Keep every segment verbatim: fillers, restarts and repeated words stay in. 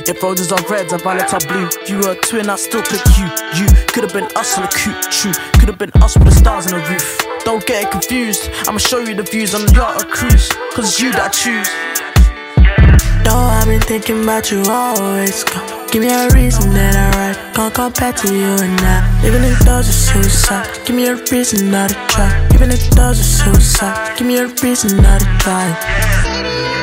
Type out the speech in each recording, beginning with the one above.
If roses are reds and violets are blue, you were a twin, I still pick you. You could've been us on a coupe, true. Could've been us with the stars on the roof. Don't get it confused, I'ma show you the views on the yacht or cruise, cause it's you that I choose. Though I've been thinking about you always. Come, give me a reason that I ride. Can't compare to you and I. Even if those are suicide, give me a reason not to try. Even if those are suicide, give me a reason not to try.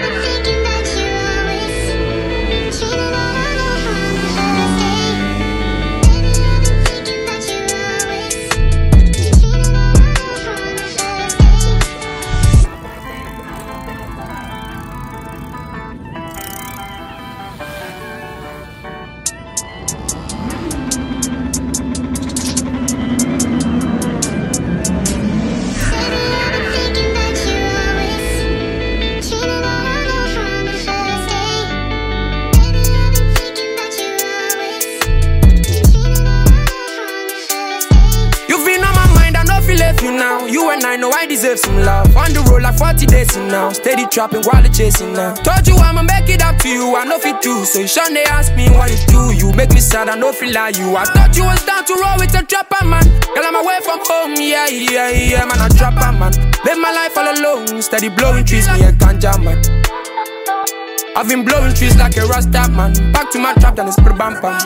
You now, you and I know I deserve some love. On the road like forty days in now, steady trapping while chasing now. Told you I'ma make it up to you, I know fit too. So you shun they ask me what you do. You make me sad, I know feel like you. I thought you was down to roll with a trapper man. Girl, I'm away from home, yeah, yeah, yeah, man, a trapper man. Live my life all alone, steady blowing trees, me a ganja man. I've been blowing trees like a rasta man. Back to my trap, then it's pretty bam bam.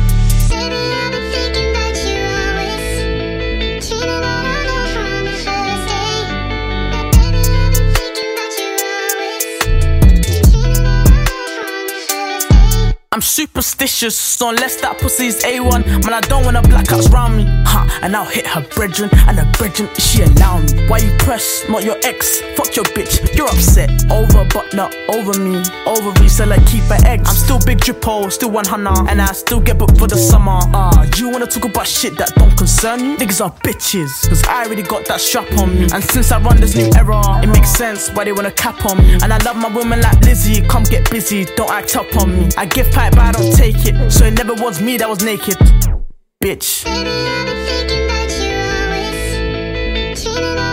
I'm superstitious, so unless that pussy's A one, man, I don't want her blackouts round me. Ha, huh, and I'll hit her brethren, and her brethren, she allow me. Why you press, not your ex? Fuck your bitch, you're upset. Over, but not over me. Over resell like keep her eggs. I'm still big drippo, still one hundred, and I still get booked for the summer. Ah, uh, you wanna talk about shit that don't concern you? Niggas are bitches, cause I already got that strap on me. And since I run this new era, it makes sense why they wanna cap on me. And I love my woman like Lizzie, come get busy, don't act up on me. I give pipe, but I don't take it, so it never was me that was naked. Bitch. Baby, I've been thinking that you always cheating on